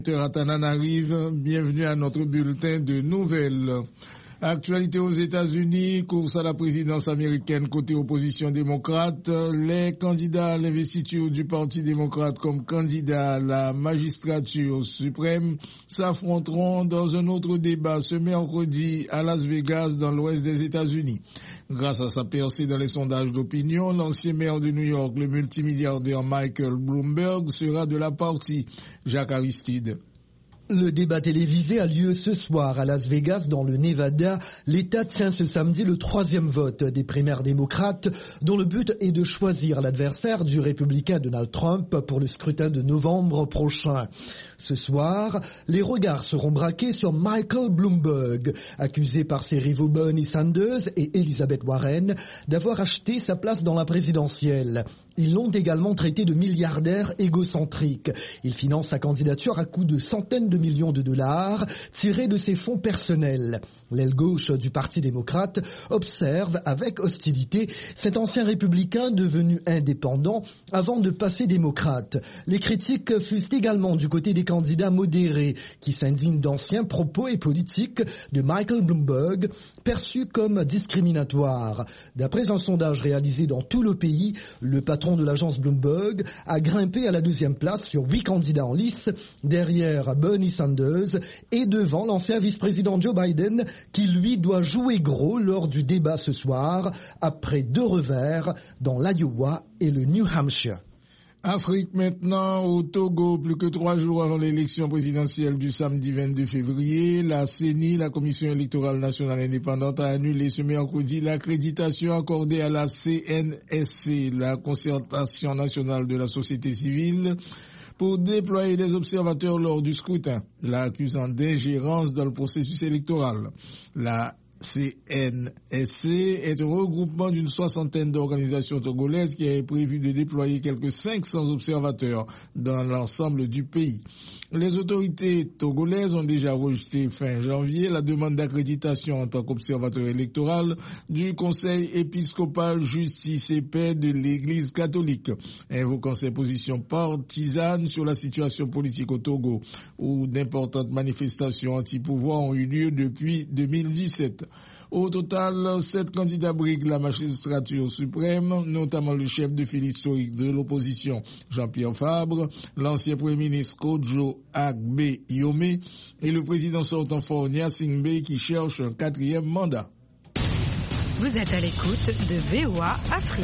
Tananarive, bienvenue à notre bulletin de nouvelles. Actualité aux États-Unis, course à la présidence américaine côté opposition démocrate. Les candidats à l'investiture du Parti démocrate comme candidat à la magistrature suprême s'affronteront dans un autre débat ce mercredi à Las Vegas dans l'ouest des États-Unis. Grâce à sa percée dans les sondages d'opinion, l'ancien maire de New York, le multimilliardaire Michael Bloomberg, sera de la partie. Jacques Aristide. Le débat télévisé a lieu ce soir à Las Vegas, dans le Nevada. L'État tient ce samedi le 3e vote des primaires démocrates, dont le but est de choisir l'adversaire du républicain Donald Trump pour le scrutin de novembre prochain. Ce soir, les regards seront braqués sur Michael Bloomberg, accusé par ses rivaux Bernie Sanders et Elizabeth Warren d'avoir acheté sa place dans la présidentielle. Ils l'ont également traité de milliardaire égocentrique. Il finance sa candidature à coups de centaines de millions de dollars tirés de ses fonds personnels. L'aile gauche du Parti démocrate observe avec hostilité cet ancien républicain devenu indépendant avant de passer démocrate. Les critiques fusent également du côté des candidats modérés qui s'indignent d'anciens propos et politiques de Michael Bloomberg perçus comme discriminatoires. D'après un sondage réalisé dans tout le pays, le patron de l'agence Bloomberg a grimpé à la 2e place sur 8 candidats en lice, derrière Bernie Sanders et devant l'ancien vice-président Joe Biden, qui lui doit jouer gros lors du débat ce soir, après 2 revers dans l'Iowa et le New Hampshire. Afrique maintenant, au Togo, plus que 3 jours avant l'élection présidentielle du samedi 22 février, la CENI, la Commission électorale nationale indépendante, a annulé ce mercredi l'accréditation accordée à la CNSC, la concertation nationale de la société civile, pour déployer des observateurs lors du scrutin, l'accusant d'ingérence dans le processus électoral. La CNSC est un regroupement d'une 60aine d'organisations togolaises qui avait prévu de déployer quelques 500 observateurs dans l'ensemble du pays. Les autorités togolaises ont déjà rejeté fin janvier la demande d'accréditation en tant qu'observateur électoral du Conseil épiscopal Justice et Paix de l'Église catholique, invoquant ses positions partisanes sur la situation politique au Togo, où d'importantes manifestations anti-pouvoir ont eu lieu depuis 2017. Au total, 7 candidats briguent la magistrature suprême, notamment le chef de file historique de l'opposition, Jean-Pierre Fabre, l'ancien premier ministre Kojo Agbe Yome et le président sortant fort Nyasingbe qui cherche un 4e mandat. Vous êtes à l'écoute de VOA Afrique.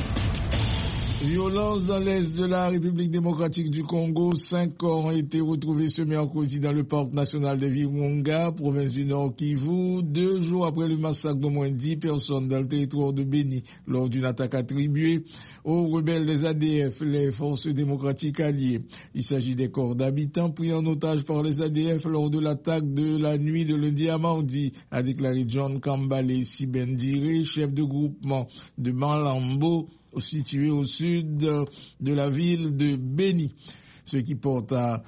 Violence dans l'est de la République démocratique du Congo. 5 corps ont été retrouvés ce mercredi dans le parc national de Virunga, province du Nord Kivu, 2 jours après le massacre d'au moins 10 personnes dans le territoire de Beni lors d'une attaque attribuée aux rebelles des ADF, les forces démocratiques alliées. Il s'agit des corps d'habitants pris en otage par les ADF lors de l'attaque de la nuit de lundi à mardi, a déclaré John Kambale Sibendire, chef de groupement de Malambo, situé au sud de la ville de Beni, ce qui porte à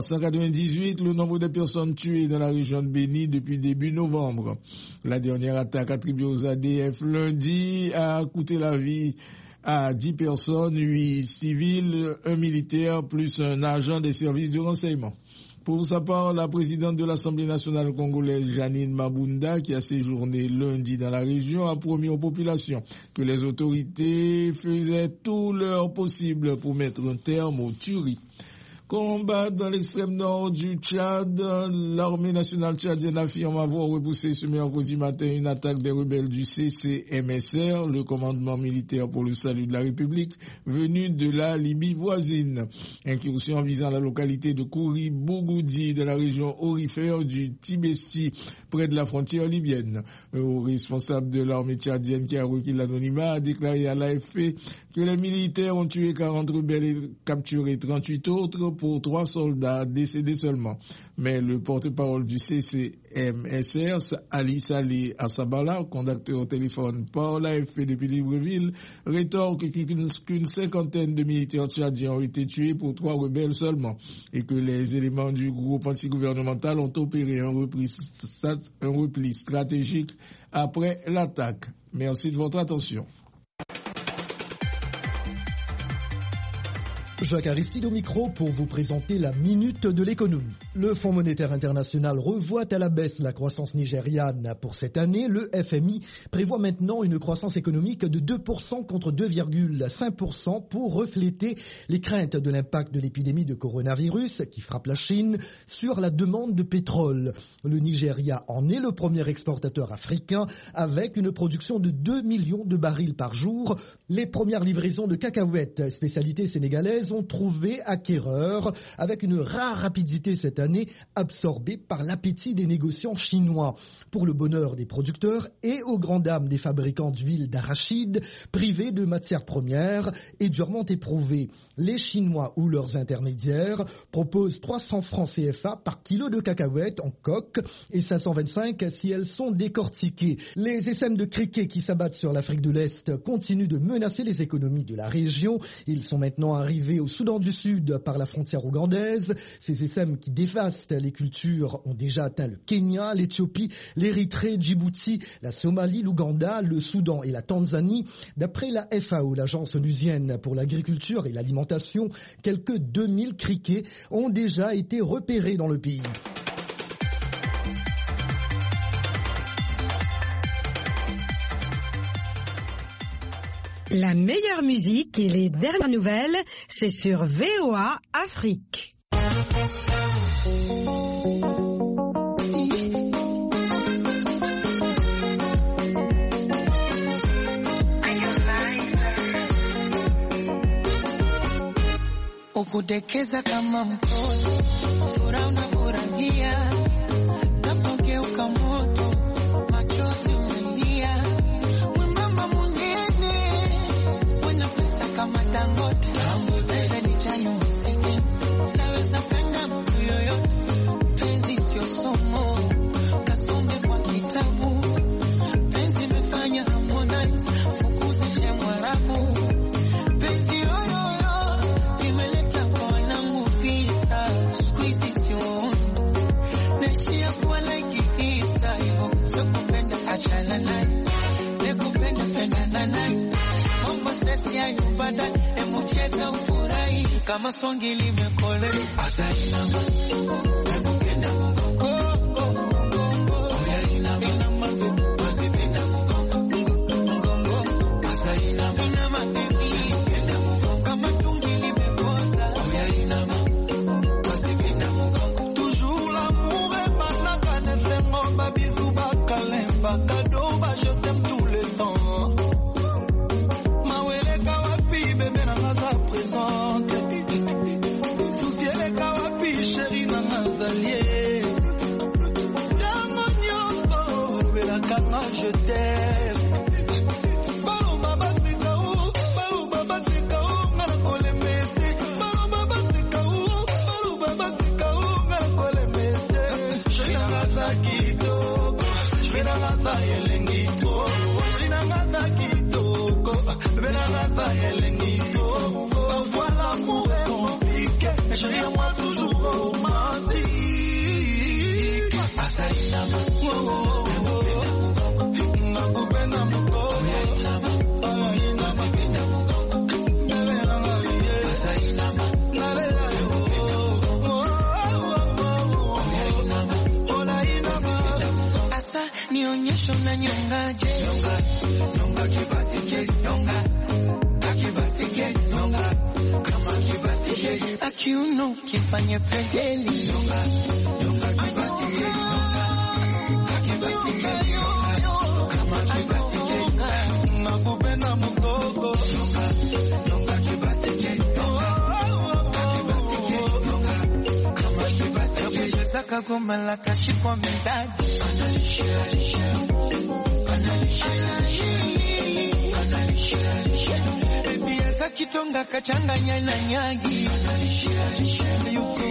398 le nombre de personnes tuées dans la région de Beni depuis début novembre. La dernière attaque attribuée aux ADF lundi a coûté la vie à 10 personnes, 8 civils, 1 militaire plus un agent des services de renseignement. Pour sa part, la présidente de l'Assemblée nationale congolaise, Janine Mabunda, qui a séjourné lundi dans la région, a promis aux populations que les autorités faisaient tout leur possible pour mettre un terme aux tueries. Combat dans l'extrême nord du Tchad, l'armée nationale tchadienne affirme avoir repoussé ce mercredi matin une attaque des rebelles du CCMSR, le commandement militaire pour le salut de la République, venu de la Libye voisine. Incursion visant la localité de Kouri Bougoudi de la région aurifère du Tibesti, près de la frontière libyenne. Un haut responsable de l'armée tchadienne qui a requis l'anonymat a déclaré à l'AFP que les militaires ont tué 40 rebelles et capturé 38 autres pour 3 soldats décédés seulement. Mais le porte-parole du CCMSR, Ali Saleh Assabala, contacté au téléphone par l'AFP depuis Libreville, rétorque qu'une 50aine de militaires tchadiens ont été tués pour 3 rebelles seulement et que les éléments du groupe antigouvernemental ont opéré un repli stratégique après l'attaque. Merci de votre attention. Jacques Aristide au micro pour vous présenter la Minute de l'économie. Le Fonds monétaire international revoit à la baisse la croissance nigériane pour cette année. Le FMI prévoit maintenant une croissance économique de 2% contre 2,5% pour refléter les craintes de l'impact de l'épidémie de coronavirus qui frappe la Chine sur la demande de pétrole. Le Nigeria en est le premier exportateur africain avec une production de 2 millions de barils par jour. Les premières livraisons de cacahuètes, spécialité sénégalaise, ont trouvé acquéreur avec une rare rapidité cette année, absorbée par l'appétit des négociants chinois. Pour le bonheur des producteurs et aux grandes dames des fabricants d'huile d'arachide, privés de matières premières et durement éprouvés. Les Chinois ou leurs intermédiaires proposent 300 francs CFA par kilo de cacahuètes en coque et 525 si elles sont décortiquées. Les essaim de criquets qui s'abattent sur l'Afrique de l'Est continuent de menacer les économies de la région. Ils sont maintenant arrivés au Soudan du Sud par la frontière ougandaise. Ces essaim qui dévastent les cultures ont déjà atteint le Kenya, l'Éthiopie, l'Érythrée, Djibouti, la Somalie, l'Ouganda, le Soudan et la Tanzanie. D'après la FAO, l'agence onusienne pour l'agriculture et l'alimentation, quelques 2000 criquets ont déjà été repérés dans le pays. La meilleure musique et les dernières nouvelles, c'est sur VOA Afrique. Ukudekeza kama mtoto, furaha unafurahia, napogeuka moto, machozi umelia. Mama munene, wana pesa kama Dangote, naweza nichayo msiki, naweza penda mtu yoyote, penzi sio somo, kasome kwa kitabu, penzi mefanya Harmonize, fukuzishe Mwarabu, penzi yoyoyo, imeleta kwa wanangu vita, squeeze sio, nashia kwa like isa, hivyo, sio kupenda achala naye. Sesi ya yubada, emucheza ufurahi, kama swangi limekole. Asa inama, emukenda mugongo, oya inama, wasipenda mugongo, asa inama, emukenda mugongo, kama tungi limekosa, oya inama, wasipenda mugongo. Toujours l'amour est banaka, nesembo, babizou bakalemba, kadoba, je t'aime tout le temps. Je t'aime. Balou baba sikaou, ngala kole mete. Balou baba sikaou, ngala kole mete. Shina ngata kitoko, shina ngata yelengito. Shina ngata kitoko, shina ngata yelengito. Parfois l'amour est compliqué, mais chérie moi toujours romantique. Asainama, nionyesho na nyongaje, nyonga kibasike, nyonga akibasike, nyonga kama kibasike, akiuno kifanye pedeli, nyonga kibasike, nyonga akibasike, nyonga kama kibasike, nakupenda mgogo, nyonga kibasike, nyonga akibasike, nyonga kama kibasike, chezaka goma la kashikwa medadi. Biasa kitonga kachanganya na nyagi. Yuko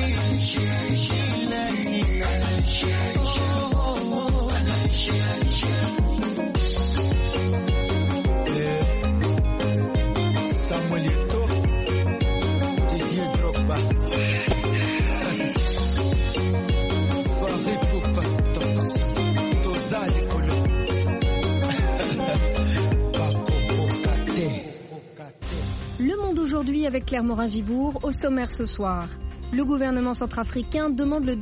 Samuel Eto'o, Didier Drogba. Le Monde aujourd'hui avec Claire Morin-Gibourg au sommaire ce soir. Le gouvernement centrafricain demande le